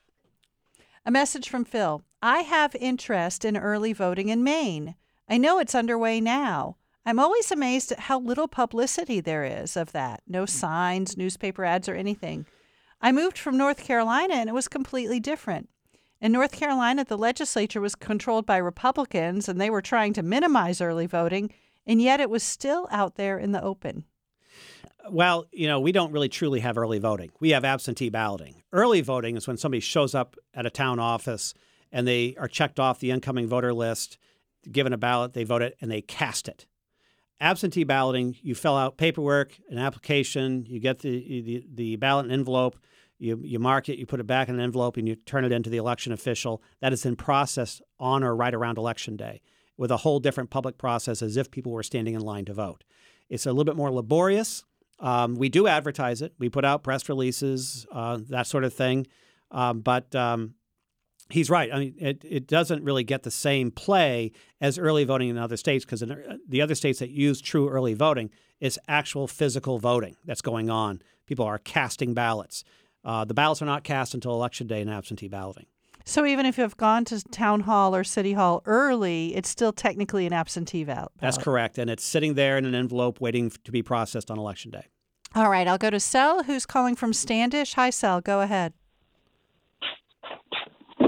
A message from Phil. I have interest in early voting in Maine. I know it's underway now. I'm always amazed at how little publicity there is of that. No signs, newspaper ads, or anything. I moved from North Carolina, and it was completely different. In North Carolina, the legislature was controlled by Republicans, and they were trying to minimize early voting, and yet it was still out there in the open. Well, you know, we don't really truly have early voting. We have absentee balloting. Early voting is when somebody shows up at a town office and they are checked off the incoming voter list, given a ballot, they vote it, and they cast it. Absentee balloting, you fill out paperwork, an application, you get the the, the ballot in an envelope, you, you mark it, you put it back in an envelope, and you turn it into the election official. That is in process on or right around Election Day, with a whole different public process as if people were standing in line to vote. It's a little bit more laborious. Um, we do advertise it. We put out press releases, uh, that sort of thing. Um, but um, he's right. I mean, it, it doesn't really get the same play as early voting in other states, because in the other states that use true early voting, it's actual physical voting that's going on. People are casting ballots. Uh, the ballots are not cast until Election Day in absentee balloting. So even if you've gone to town hall or city hall early, it's still technically an absentee ballot. That's correct. And it's sitting there in an envelope waiting to be processed on Election Day. All right. I'll go to Sel, who's calling from Standish. Hi, Sel. Go ahead.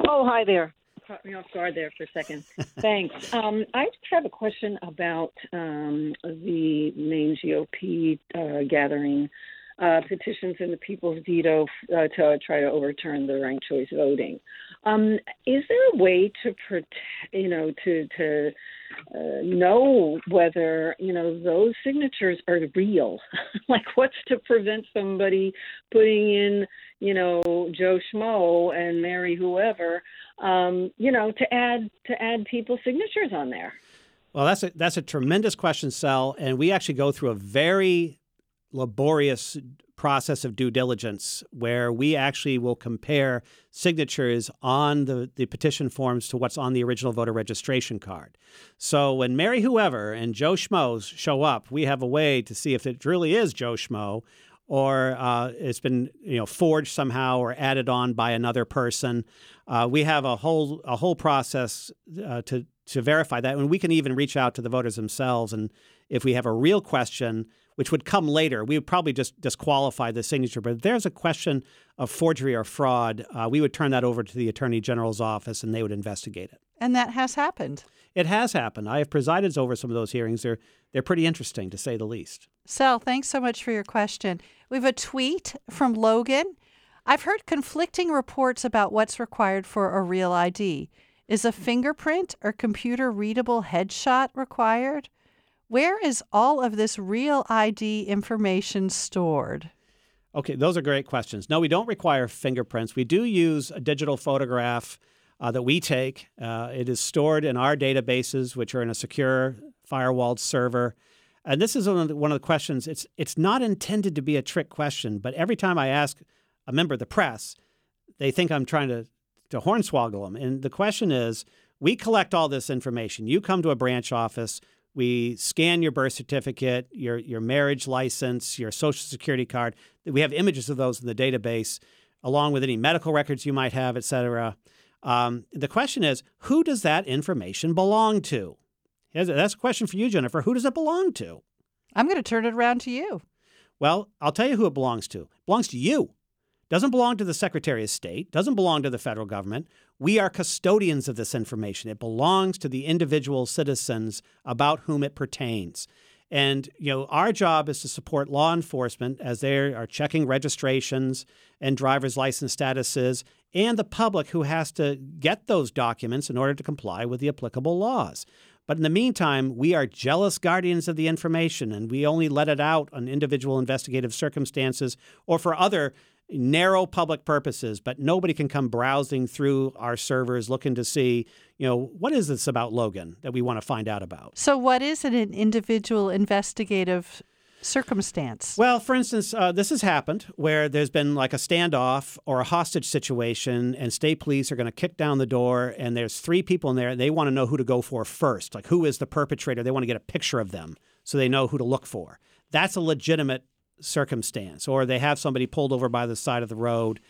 Oh, hi there. Caught me off guard there for a second. Thanks. Um, I just have a question about um, the Maine G O P uh, gathering uh, petitions in the people's veto uh, to try to overturn the ranked choice voting. Um, is there a way to protect, you know, to to uh, know whether, you know, those signatures are real? Like, what's to prevent somebody putting in, you know, Joe Schmo and Mary whoever, um, you know, to add to add people's signatures on there? Well, that's a that's a tremendous question, Sel, and we actually go through a very laborious process of due diligence where we actually will compare signatures on the, the petition forms to what's on the original voter registration card. So when Mary Whoever and Joe Schmo show up, we have a way to see if it really is Joe Schmo or uh, it's been you know forged somehow or added on by another person. Uh, we have a whole a whole process uh, to to verify that, and we can even reach out to the voters themselves. And if we have a real question, which would come later, we would probably just disqualify the signature. But if there's a question of forgery or fraud, uh, we would turn that over to the Attorney General's office, and they would investigate it. And that has happened. It has happened. I have presided over some of those hearings. They're they're pretty interesting, to say the least. Sel, thanks so much for your question. We have a tweet from Logan. I've heard conflicting reports about what's required for a real I D. Is a fingerprint or computer-readable headshot required? Where is all of this real I D information stored? Okay, those are great questions. No, we don't require fingerprints. We do use a digital photograph uh, that we take. Uh, it is stored in our databases, which are in a secure firewalled server. And this is one of the, one of the questions. It's it's not intended to be a trick question, but every time I ask a member of the press, they think I'm trying to, to hornswoggle them. And the question is, we collect all this information. You come to a branch office. We scan your birth certificate, your your marriage license, your Social Security card. We have images of those in the database, along with any medical records you might have, et cetera. Um, the question is, who does that information belong to? That's a question for you, Jennifer. Who does it belong to? I'm going to turn it around to you. Well, I'll tell you who it belongs to. It belongs to you. Doesn't belong to the Secretary of State, doesn't belong to the federal government. We are custodians of this information. It belongs to the individual citizens about whom it pertains. And, you know, our job is to support law enforcement as they are checking registrations and driver's license statuses, and the public who has to get those documents in order to comply with the applicable laws. But in the meantime, we are jealous guardians of the information, and we only let it out on individual investigative circumstances or for other narrow public purposes, but nobody can come browsing through our servers looking to see, you know, what is this about Logan that we want to find out about? So what is an individual investigative circumstance? Well, for instance, uh, this has happened where there's been like a standoff or a hostage situation, and state police are going to kick down the door, and there's three people in there, and they want to know who to go for first. Like, who is the perpetrator? They want to get a picture of them so they know who to look for. That's a legitimate circumstance. Or they have somebody pulled over by the side of the road,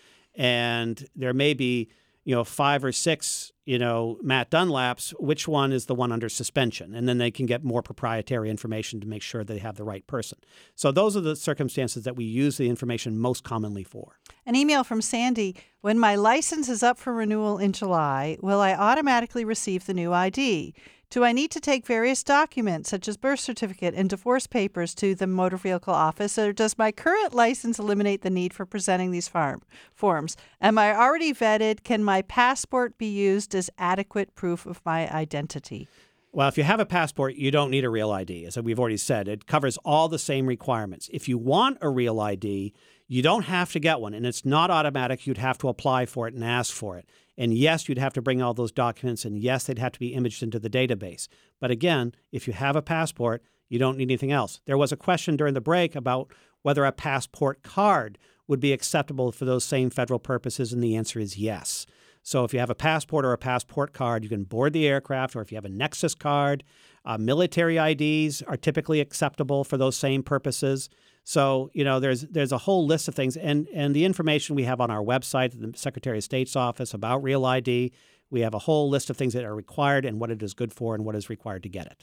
and there may be, you know, five or six, you know, Matt Dunlaps. Which one is the one under suspension? And then they can get more proprietary information to make sure they have the right person. So those are the circumstances that we use the information most commonly for. An email from Sandy. When my license is up for renewal in July, will I automatically receive the new I D? Do I need to take various documents, such as birth certificate and divorce papers, to the motor vehicle office, or does my current license eliminate the need for presenting these farm forms? Am I already vetted? Can my passport be used as adequate proof of my identity? Well, if you have a passport, you don't need a real I D. As we've already said, it covers all the same requirements. If you want a real I D, you don't have to get one, and it's not automatic. You'd have to apply for it and ask for it. And yes, you'd have to bring all those documents, and yes, they'd have to be imaged into the database. But again, if you have a passport, you don't need anything else. There was a question during the break about whether a passport card would be acceptable for those same federal purposes, and the answer is yes. So if you have a passport or a passport card, you can board the aircraft, or if you have a Nexus card, uh, military I Ds are typically acceptable for those same purposes. So, you know, there's there's a whole list of things. And, and the information we have on our website, the Secretary of State's office, about Real I D, we have a whole list of things that are required and what it is good for and what is required to get it.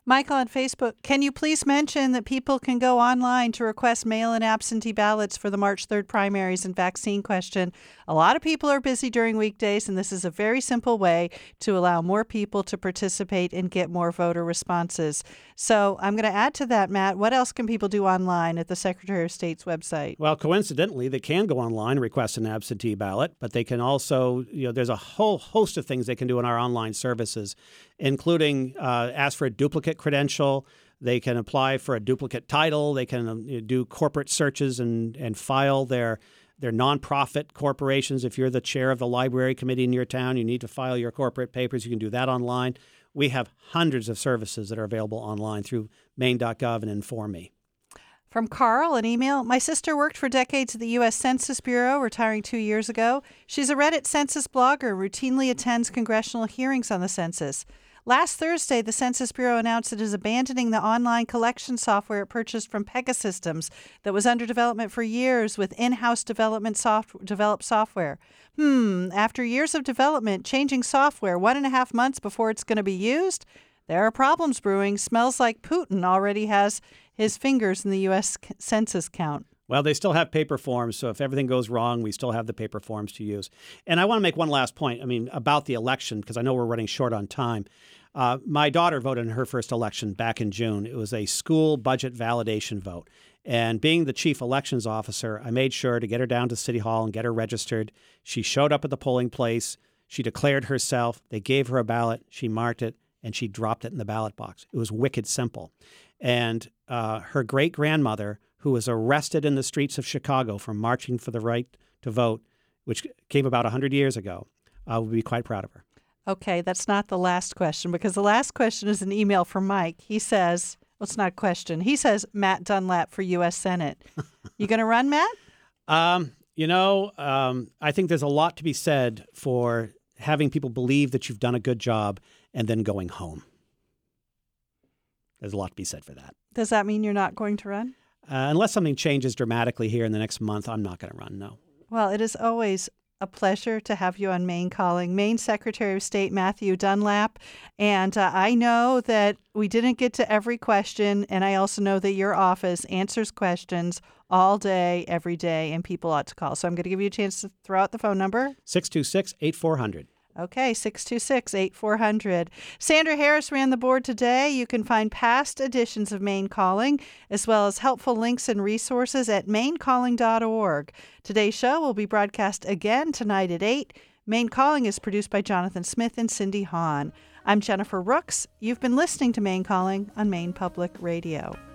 Michael on Facebook, can you please mention that people can go online to request mail-in absentee ballots for the March third primaries and vaccine question? A lot of people are busy during weekdays, and this is a very simple way to allow more people to participate and get more voter responses. So I'm going to add to that, Matt. What else can people do online at the Secretary of State's website? Well, coincidentally, they can go online and request an absentee ballot, but they can also, you know, there's a whole host of things they can do in our online services, including uh, ask for a duplicate credential. They can apply for a duplicate title. They can um, do corporate searches and, and file their their nonprofit corporations. If you're the chair of the library committee in your town, you need to file your corporate papers. You can do that online. We have hundreds of services that are available online through maine dot gov and Inform Me. From Carl, an email. My sister worked for decades at the U S Census Bureau, retiring two years ago. She's a Reddit census blogger, routinely attends congressional hearings on the census. Last Thursday, the Census Bureau announced it is abandoning the online collection software it purchased from Pegasystems that was under development for years with in-house development soft- developed software. Hmm, after years of development, changing software one and a half months before it's going to be used? There are problems brewing. Smells like Putin already has his fingers in the U S Census count. Well, they still have paper forms, so if everything goes wrong, we still have the paper forms to use. And I want to make one last point, I mean, about the election, because I know we're running short on time. Uh, my daughter voted in her first election back in June. It was a school budget validation vote. And being the chief elections officer, I made sure to get her down to City Hall and get her registered. She showed up at the polling place. She declared herself. They gave her a ballot. She marked it, and she dropped it in the ballot box. It was wicked simple. And uh, her great-grandmother, who was arrested in the streets of Chicago for marching for the right to vote, which came about one hundred years ago, uh, would be quite proud of her. Okay, that's not the last question, because the last question is an email from Mike. He says, well, it's not a question. He says, Matt Dunlap for U S Senate. You going to run, Matt? Um, you know, um, I think there's a lot to be said for having people believe that you've done a good job and then going home. There's a lot to be said for that. Does that mean you're not going to run? Uh, unless something changes dramatically here in the next month, I'm not going to run, no. Well, it is always a pleasure to have you on Maine Calling. Maine Secretary of State Matthew Dunlap. And uh, I know that we didn't get to every question, and I also know that your office answers questions all day, every day, and people ought to call. So I'm going to give you a chance to throw out the phone number. six two six, eight four zero zero. Okay, six two six, eight four zero zero. Sandra Harris ran the board today. You can find past editions of Maine Calling, as well as helpful links and resources at maine calling dot org. Today's show will be broadcast again tonight at eight. Maine Calling is produced by Jonathan Smith and Cindy Hahn. I'm Jennifer Rooks. You've been listening to Maine Calling on Maine Public Radio.